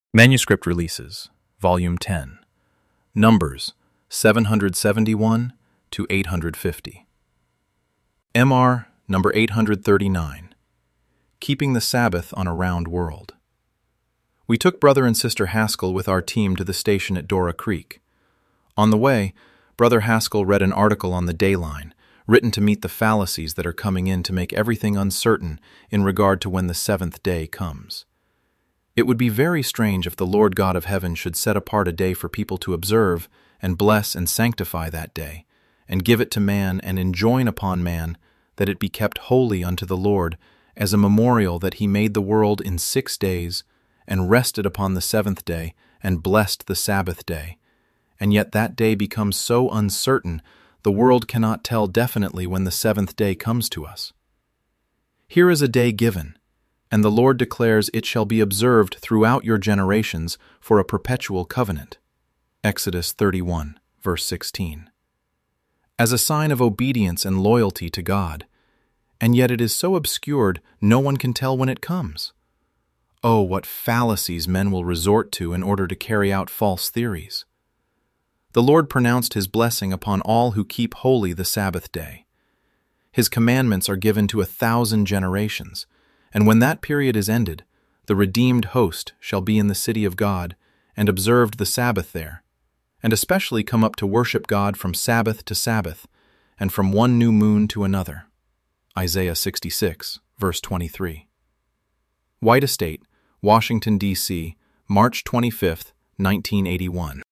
Manuscript Releases, Volume 10, Numbers 771 to 850. MR number 839, Keeping the Sabbath on a Round World. We took Brother and Sister Haskell with our team to the station at Dora Creek. On the way, Brother Haskell read an article on the Dayline, written to meet the fallacies that are coming in to make everything uncertain in regard to when the seventh day comes. It would be very strange if the Lord God of heaven should set apart a day for people to observe and bless and sanctify that day, and give it to man and enjoin upon man that it be kept holy unto the Lord as a memorial that he made the world in 6 days and rested upon the seventh day and blessed the Sabbath day. And yet that day becomes so uncertain the world cannot tell definitely when the seventh day comes to us. Here is a day given, and the Lord declares it shall be observed throughout your generations for a perpetual covenant. Exodus 31, verse 16. As a sign of obedience and loyalty to God, and yet it is so obscured no one can tell when it comes. Oh, what fallacies men will resort to in order to carry out false theories. The Lord pronounced His blessing upon all who keep holy the Sabbath day. His commandments are given to 1,000 generations, and when that period is ended, the redeemed host shall be in the city of God and observed the Sabbath there, and especially come up to worship God from Sabbath to Sabbath, and from one new moon to another. Isaiah 66, verse 23. White Estate, Washington, D.C., March 25, 1981.